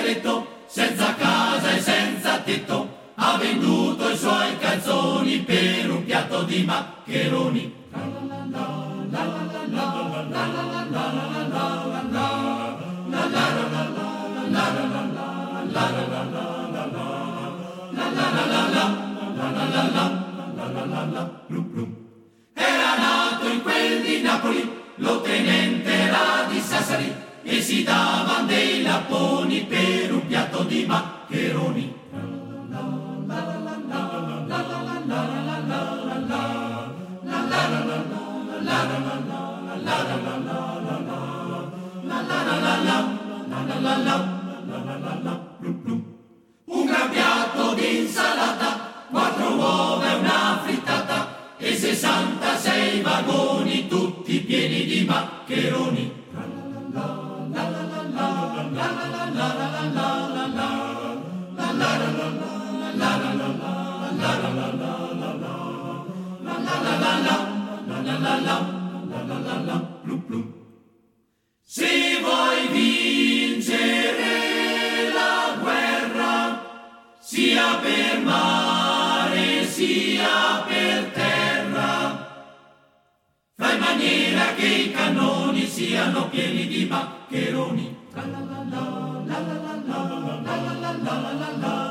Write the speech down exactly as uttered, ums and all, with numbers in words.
poveretto, senza casa e senza tetto, ha venduto i suoi calzoni per un piatto di maccheroni. Era nato in quel di Napoli, l'ottenente era di Sassari, e si davan dei lapponi per un piatto di maccheroni. Un gran piatto di insalata, quattro uova e una frittata, e sessantasei vagoni tutti pieni di maccheroni. Se vuoi vincere la guerra, sia per mare sia per terra, fai in maniera che i cannoni siano pieni di maccheroni. La la la la la la la la la la la la la.